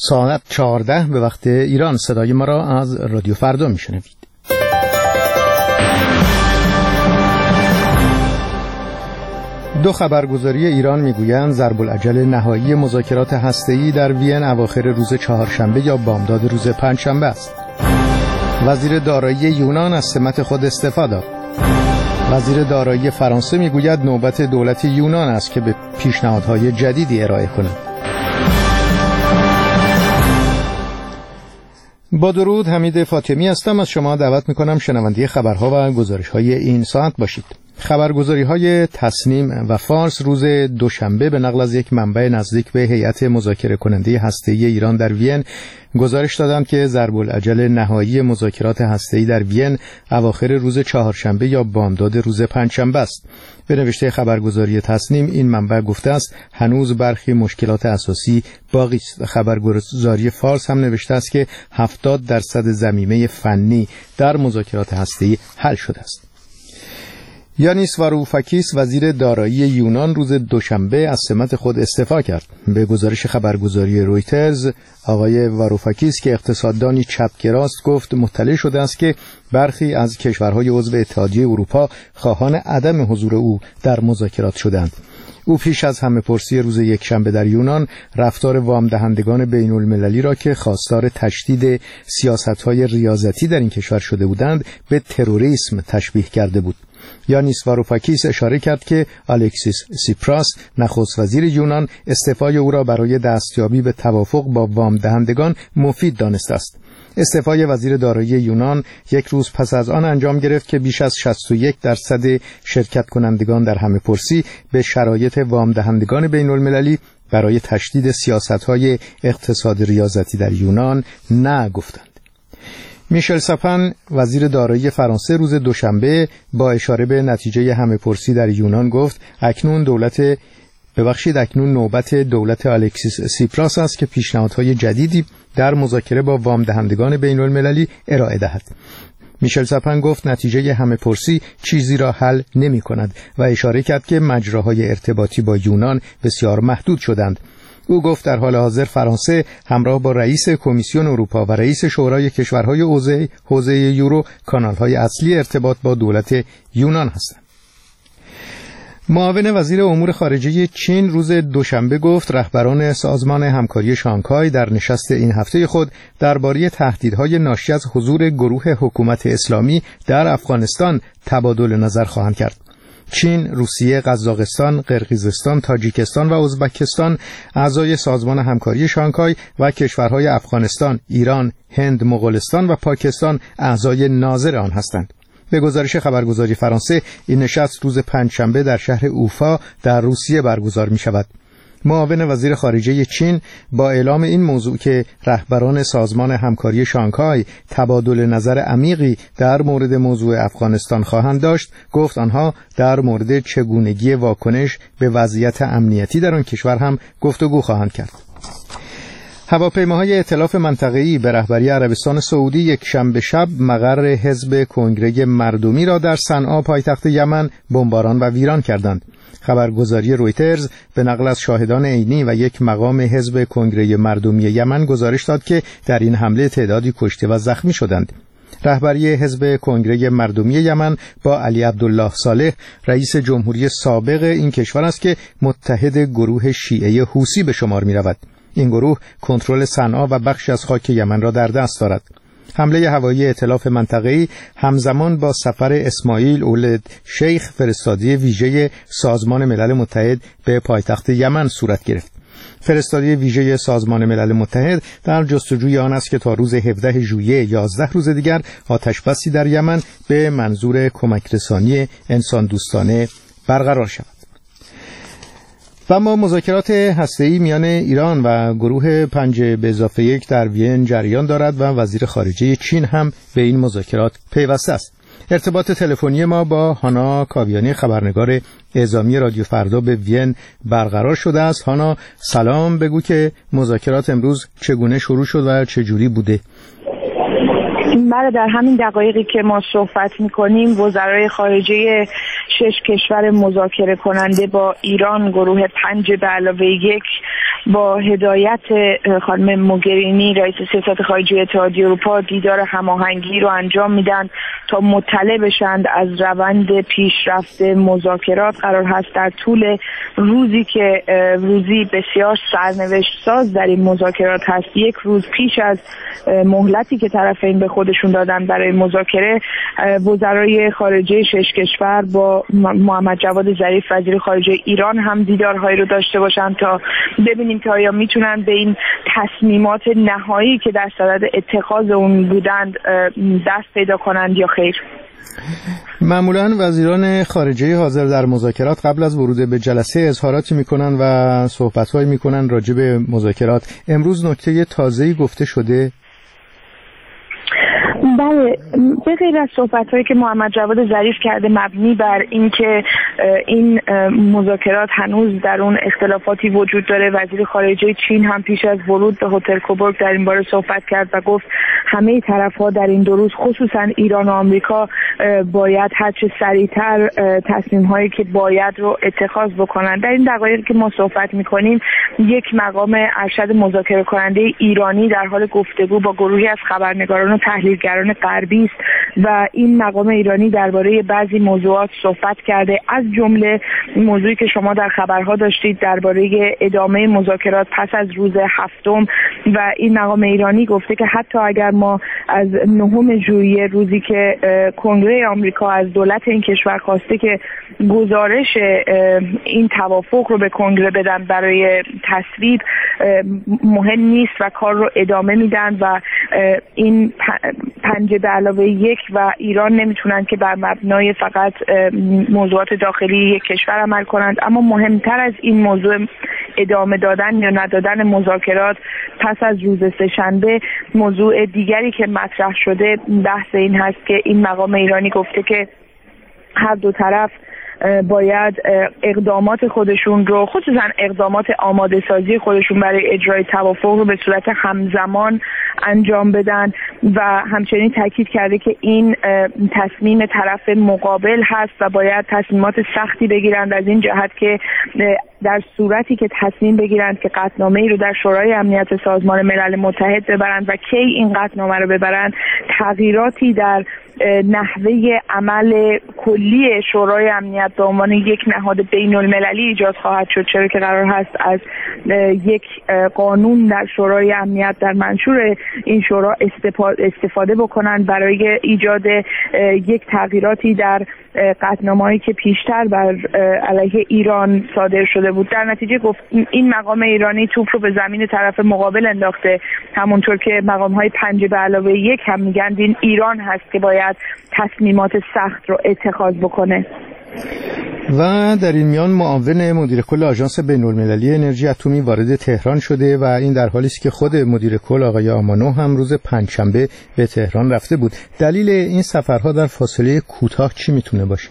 ساعت 14 به وقت ایران. صدای ما را از رادیو فردا میشنوید. دو خبرگزاری ایران میگویند ضرب العجل نهایی مذاکرات هسته‌ای در وین اواخر روز چهارشنبه یا بامداد روز پنجشنبه است. وزیر دارایی یونان از سمت خود استعفا داد. وزیر دارایی فرانسه میگوید نوبت دولت یونان است که به پیشنهادهای جدیدی ارائه کند. با درود، حمید فاطمی هستم. از شما دعوت میکنم شنونده خبرها و گزارش‌های این ساعت باشید. خبرگزاری‌های تصنیم و فارس روز دوشنبه به نقل از یک منبع نزدیک به هیئت مذاکره کننده هسته‌ای ایران در وین گزارش دادند که ضرب العجل نهایی مذاکرات هسته‌ای در وین اواخر روز چهارشنبه یا بامداد روز پنجشنبه است. به نوشته خبرگزاری تصنیم این منبع گفته است هنوز برخی مشکلات اساسی باقی است. خبرگزاری فارس هم نوشته است که 70% ضمیمه فنی در مذاکرات هسته‌ای حل شده است. یانیس واروفاکیس وزیر دارایی یونان روز دوشنبه از سمت خود استعفا کرد. به گزارش خبرگزاری رویترز آقای واروفاکیس که اقتصاددانی چپگراست گفت مطلع شده است که برخی از کشورهای عضو اتحادیه اروپا خواهان عدم حضور او در مذاکرات شدند. او پیش از همه‌پرسی روز یکشنبه در یونان رفتار وام دهندگان بین المللی را که خواستار تشدید سیاست‌های ریاضتی در این کشور شده بودند به تروریسم تشبیه کرده بود. یانیس واروفاکیس اشاره کرد که الکسیس سیپراس نخست وزیر یونان استعفای او را برای دستیابی به توافق با وام دهندگان مفید دانسته است. استعفای وزیر دارایی یونان یک روز پس از آن انجام گرفت که بیش از 61% شرکت کنندگان در همه‌پرسی به شرایط وام دهندگان بین المللی برای تشدید سیاست‌های اقتصاد ریاضتی در یونان نه گفتند. میشل ساپن وزیر دارایی فرانسه روز دوشنبه با اشاره به نتیجه همه‌پرسی در یونان گفت اکنون نوبت دولت الکسیس سیپراس است که پیشنهادهای جدیدی در مذاکره با وام دهندگان بین المللی ارائه دهد. میشل ساپن گفت نتیجه همه‌پرسی چیزی را حل نمی کند و اشاره کرد که مجراهای ارتباطی با یونان بسیار محدود شدند. او گفت در حال حاضر فرانسه همراه با رئیس کمیسیون اروپا و رئیس شورای کشورهای حوزه یورو کانال‌های اصلی ارتباط با دولت یونان هستند. معاون وزیر امور خارجه چین روز دوشنبه گفت رهبران سازمان همکاری شانگهای در نشست این هفته خود درباره تهدیدهای ناشی از حضور گروه حکومت اسلامی در افغانستان تبادل نظر خواهند کرد. چین، روسیه، قزاقستان، قرقیزستان، تاجیکستان و ازبکستان اعضای سازمان همکاری شانگهای و کشورهای افغانستان، ایران، هند، مغولستان و پاکستان اعضای ناظر آن هستند. به گزارش خبرگزاری فرانسه این نشست روز پنجشنبه در شهر اوفا در روسیه برگزار می شود. معاون وزیر خارجه چین با اعلام این موضوع که رهبران سازمان همکاری شانگهای تبادل نظر عمیقی در مورد موضوع افغانستان خواهند داشت، گفت آنها در مورد چگونگی واکنش به وضعیت امنیتی در آن کشور هم گفتگو خواهند کرد. هواپیماهای ائتلاف منطقه‌ای به رهبری عربستان سعودی یک شنبه شب مقر حزب کنگره مردمی را در صنعا پایتخت یمن بمباران و ویران کردند. خبرگزاری رویترز به نقل از شاهدان عینی و یک مقام حزب کنگره مردمی یمن گزارش داد که در این حمله تعدادی کشته و زخمی شدند. رهبری حزب کنگره مردمی یمن با علی عبدالله صالح رئیس جمهوری سابق این کشور است که متحد گروه شیعه حوثی به شمار می رود. این گروه کنترل صنعا و بخشی از خاک یمن را در دست دارد. حمله هوایی ائتلاف منطقه‌ای همزمان با سفر اسماعیل اولد شیخ فرستادی ویژه سازمان ملل متحد به پایتخت یمن صورت گرفت. فرستادی ویژه سازمان ملل متحد در جستجوی آن است که تا روز 17 ژوئیه 11 روز دیگر آتش‌بسی در یمن به منظور کمک رسانی انسان دوستانه برقرار شود. و اما مذاکرات هسته‌ای میان ایران و گروه 5+1 در وین جریان دارد و وزیر خارجه چین هم به این مذاکرات پیوسته است. ارتباط تلفنی ما با هانا کاویانی خبرنگار اعزامی رادیو فردا به وین برقرار شده است. هانا سلام، بگو که مذاکرات امروز چگونه شروع شد و چجوری بوده؟ بله، در همین دقایقی که ما صحبت می‌کنیم وزرای خارجه 6 کشور مذاکره کننده با ایران گروه 5+1 با هدایت خانم موگرینی رئیس سیاست خارجی اتحادیه اروپا دیدار هماهنگی رو انجام میدن تا مطلع بشند از روند پیشرفت مذاکرات. قرار هست در طول روزی که روزی بسیار سرنوشت ساز در این مذاکرات هست، یک روز پیش از مهلتی که طرفین به خودشون دادن برای مذاکره، وزرای خارجه 6 کشور با محمد جواد ظریف وزیر خارجه ایران هم دیدارهایی رو داشته باشن تا ببینیم که آیا میتونن به این تصمیمات نهایی که در صدد اتخاذ اون بودند دست پیدا کنند یا خیر. معمولاً وزیران خارجه حاضر در مذاکرات قبل از ورود به جلسه اظهاراتی میکنن و صحبت‌هایی میکنن راجع به مذاکرات. امروز نکته تازه‌ای گفته شده؟ بله، به غیر از صحبت‌هایی که محمد جواد ظریف کرده مبنی بر اینکه این مذاکرات هنوز در اون اختلافاتی وجود داره، وزیر خارجه چین هم پیش از ورود به هتل کوبرگ در این باره صحبت کرد و گفت همه طرف‌ها در این 2 روز خصوصا ایران و آمریکا باید هرچه سریعتر تصمیم‌هایی که باید رو اتخاذ بکنن. در این دقایقی که ما صحبت می‌کنیم یک مقام ارشد مذاکره کننده ایرانی در حال گفتگو با گروهی از خبرنگاران و تحلیلگران غربی است و این مقام ایرانی درباره بعضی موضوعات صحبت کرده، از جمله موضوعی که شما در خبرها داشتید درباره ادامه مذاکرات پس از روز 7 و این مقام ایرانی گفته که حتی اگر ما از 9 ژوئیه روزی که کنگره آمریکا از دولت این کشور خواسته که گزارش این توافق رو به کنگره بدن برای تصویب، مهم نیست و کار رو ادامه میدن و این 5+1 و ایران نمیتونن که بر مبنای فقط موضوعات داخلی یک کشور عمل کنند. اما مهمتر از این موضوع ادامه دادن یا ندادن مذاکرات پس از روز سه‌شنبه، موضوع دیگری که مطرح شده بحث این هست که این مقام ایرانی گفته که هر دو طرف باید اقدامات خودشون رو، خصوصا اقدامات آماده سازی خودشون برای اجرای توافق رو به صورت همزمان انجام بدن و همچنین تاکید کرده که این تصمیم طرف مقابل هست و باید تصمیمات سختی بگیرند، از این جهت که در صورتی که تصمیم بگیرند که قطعنامه‌ای رو در شورای امنیت سازمان ملل متحد ببرند و کی این قطعنامه رو ببرند، تغییراتی در نحوه عمل کلی شورای امنیت به عنوان یک نهاد بین المللی ایجاد خواهد شد، چرا که قرار هست از یک قانون در شورای امنیت در منشور این شورا استفاده بکنند برای ایجاد یک تغییراتی در قطعنامه‌ای که پیشتر بر علیه ایران صادر شده بود. در نتیجه گفت این مقام ایرانی توپ رو به زمین طرف مقابل انداخته، همونطور که مقام‌های 5+1 هم میگن این ایران هست که باید تصمیمات سخت رو اتخاذ بکنه. و در این میان معاون مدیر کل آژانس بین‌المللی انرژی اتمی وارد تهران شده و این در حالی است که خود مدیر کل آقای آمانو هم روز پنجشنبه به تهران رفته بود. دلیل این سفرها در فاصله کوتاه چی میتونه باشه؟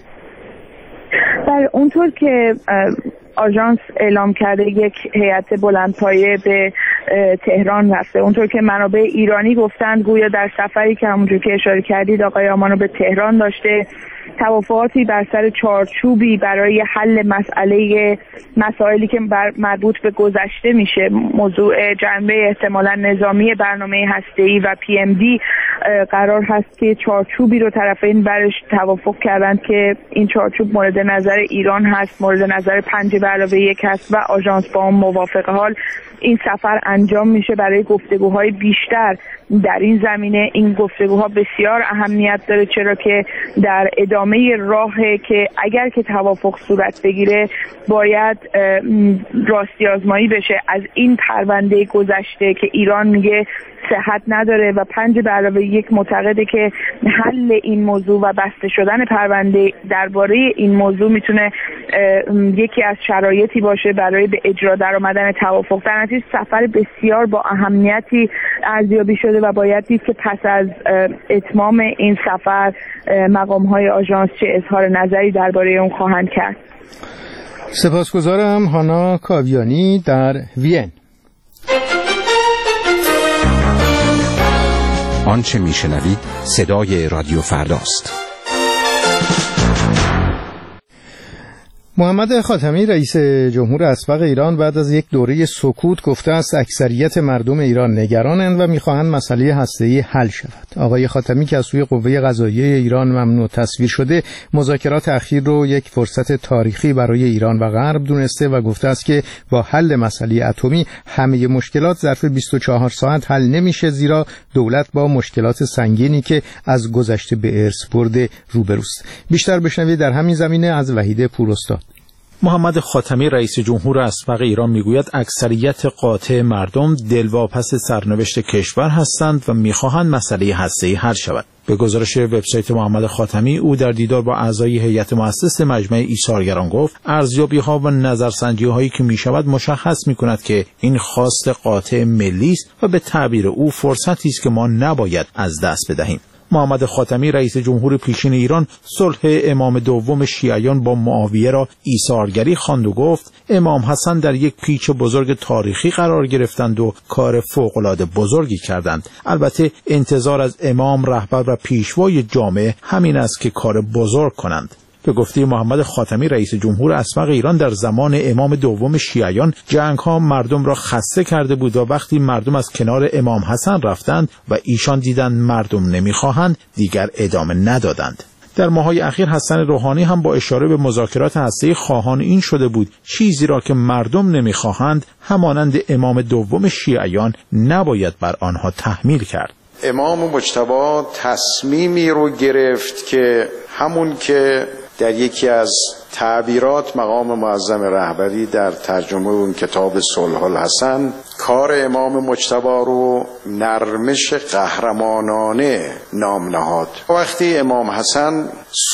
اونطور که آژانس اعلام کرده یک هیئت بلندپایه به تهران رفته، اونطور که منابع ایرانی گفتند گویا در سفری که همونجور که اشاره کردید آقای آمانو به تهران داشته توافقاتی بر سر چارچوبی برای حل مسائلی که مربوط به گذشته میشه، موضوع جنبه احتمالاً نظامی برنامه هسته‌ای و PMD، قرار هست که چارچوبی رو طرفین برش توافق کردند که این چارچوب مورد نظر ایران هست، مورد نظر 5+1 هست و آژانس با اون موافقه. حال این سفر انجام میشه برای گفتگوهای بیشتر در این زمینه. این گفتگوها بسیار اهمیت داره، چرا که در ادامه راهه که اگر که توافق صورت بگیره باید راستی آزمایی بشه از این پرونده گذشته که ایران میگه صحت نداره و 5+1 معتقده که حل این موضوع و بسته شدن پرونده درباره این موضوع میتونه یکی از شرایطی باشه برای به اجرا در آمدن توافق. در نتیجه سفر بسیار با اهمیتی ارزیابی شده و باید دید که پس از اتمام این سفر مقام‌های آژانس چه اظهار نظری درباره اون خواهند کرد. سپاسگزارم. هانا کاویانی در وین. آنچه میشنوید صدای رادیو فرداست. محمد خاتمی رئیس جمهور اسبق ایران بعد از یک دوره سکوت گفته است اکثریت مردم ایران نگرانند و می‌خواهند مسئله هسته‌ای حل شود. آقای خاتمی که از سوی قوه قضاییه ایران ممنوع تصویر شده، مذاکرات اخیر رو یک فرصت تاریخی برای ایران و غرب دونسته و گفته است که با حل مسئله اتمی همه مشکلات ظرف 24 ساعت حل نمیشه، زیرا دولت با مشکلات سنگینی که از گذشته به ارث برده روبروست. بیشتر بشنوید در همین زمینه از وحید پوراستاد. محمد خاتمی رئیس جمهور اسبق ایران میگوید اکثریت قاطع مردم دلواپس سرنوشت کشور هستند و میخواهند مسئله هسته‌ای حل شود. به گزارش وبسایت محمد خاتمی، او در دیدار با اعضای هیئت مؤسس مجمع ایثارگران گفت ارزیابی‌ها و نظرسنجی‌هایی که میشود مشخص میکند که این خواست قاطع ملی است و به تعبیر او فرصتی است که ما نباید از دست بدهیم. محمد خاتمی رئیس جمهور پیشین ایران صلح امام دوم شیعیان با معاویه را ایثارگری خواند و گفت امام حسن در یک پیچ بزرگ تاریخی قرار گرفتند و کار فوق‌العاده بزرگی کردند. البته انتظار از امام، رهبر و پیشوای جامعه همین است که کار بزرگ کنند. به گفته محمد خاتمی رئیس جمهور اسبق ایران، در زمان امام دوم شیعیان جنگ‌ها مردم را خسته کرده بود و وقتی مردم از کنار امام حسن رفتند و ایشان دیدند مردم نمی‌خواهند، دیگر ادامه ندادند. در ماه‌های اخیر حسن روحانی هم با اشاره به مذاکرات هسته‌ای خواهان این شده بود چیزی را که مردم نمی‌خواهند همانند امام دوم شیعیان نباید بر آنها تحمیل کرد. امام مجتبی تصمیمی رو گرفت که همون که در یکی از تعبیرات مقام معظم رهبری در ترجمه اون کتاب صلح الحسن کار امام مجتبی رو نرمش قهرمانانه نام نهاد. وقتی امام حسن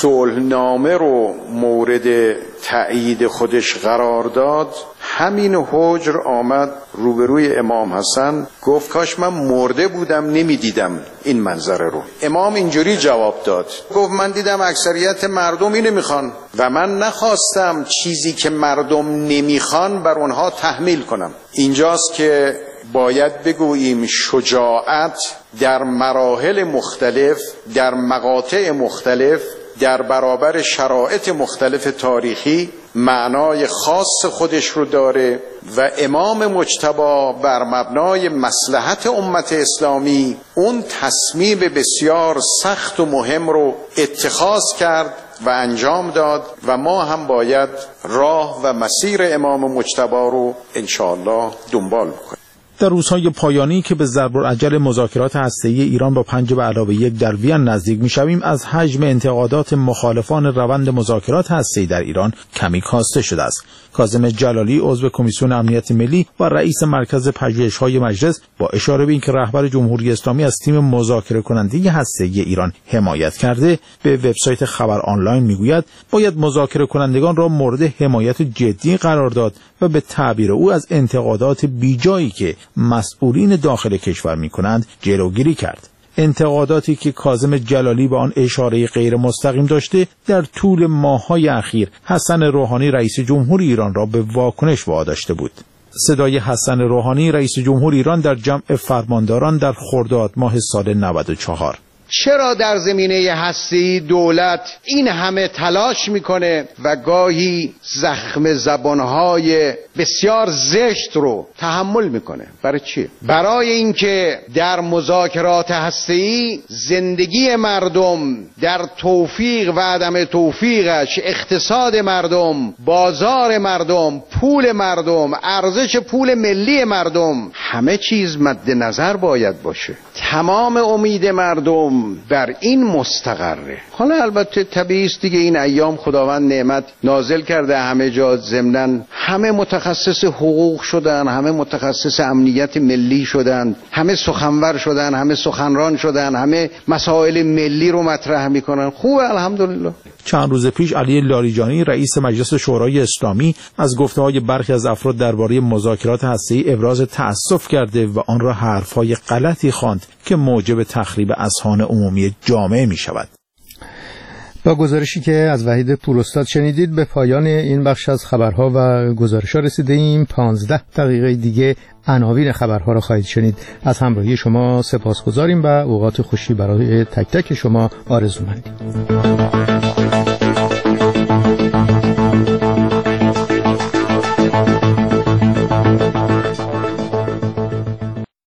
صلحنامه رو مورد تأیید خودش قرار داد، همین حجر آمد روبروی امام حسن گفت کاش من مرده بودم نمیدیدم این منظره رو. امام اینجوری جواب داد، گفت من دیدم اکثریت مردم اینو میخوان و من نخواستم چیزی که مردم نمیخوان بر اونها تحمیل کنم. اینجاست که باید بگوییم شجاعت در مراحل مختلف، در مقاطع مختلف، در برابر شرایط مختلف تاریخی معنای خاص خودش رو داره و امام مجتبی بر مبنای مصلحت امت اسلامی اون تصمیم بسیار سخت و مهم رو اتخاذ کرد و انجام داد و ما هم باید راه و مسیر امام مجتبی رو انشاءالله دنبال بکنیم. در روزهای پایانی که به ضرب‌الاجل مذاکرات هسته‌ای ایران با 5+1 در وین نزدیک می‌شویم، از حجم انتقادات مخالفان روند مذاکرات هسته‌ای در ایران کمی کاسته شده است. کاظم جلالی عضو کمیسیون امنیت ملی و رئیس مرکز پژوهش‌های مجلس با اشاره به اینکه رهبر جمهوری اسلامی از تیم مذاکره کننده هسته‌ای ایران حمایت کرده، به وبسایت خبر آنلاین میگوید باید مذاکره کنندگان را مورد حمایت جدی قرار داد و به تعبیر او از انتقادات بیجایی که مسئولین داخل کشور می‌کنند جلوگیری کرد. انتقاداتی که کاظم جلالی به آن اشاره غیر مستقیم داشته در طول ماه‌های اخیر حسن روحانی رئیس جمهور ایران را به واکنش واداشته بود. صدای حسن روحانی رئیس جمهور ایران در جمع فرمانداران در خرداد ماه سال 94. چرا در زمینه هستی دولت این همه تلاش میکنه و گاهی زخم زبانهای بسیار زشت رو تحمل میکنه؟ برای چی؟ برای اینکه در مذاکرات هستی زندگی مردم در توفیق و عدم توفیقش، اقتصاد مردم، بازار مردم، پول مردم، ارزش پول ملی مردم، همه چیز مد نظر باید باشه. تمام امید مردم بر این مستقره. حالا البته طبیعی است دیگه، این ایام خداوند نعمت نازل کرده همه جا، ضمناً همه متخصص حقوق شدن، همه متخصص امنیت ملی شدن، همه سخنور شدن، همه سخنران شدن، همه مسائل ملی رو مطرح میکنن. خوبه الحمدلله. چند روز پیش علی لاریجانی رئیس مجلس شورای اسلامی از گفته‌های برخی از افراد درباره مذاکرات هسته‌ای ابراز تأسف کرده و آن را حرف‌های غلطی خواند که موجب تخریب اذهان عمومی جامعه می‌شود. با گزارشی که از وحید پوراستاد شنیدید به پایان این بخش از خبرها و گزارش‌ها رسیدیم. 15 دقیقه دیگه عناوین خبرها را خواهید شنید. از همراهی شما سپاسگزاریم و اوقات خوشی برای تک تک شما آرزو مندیم.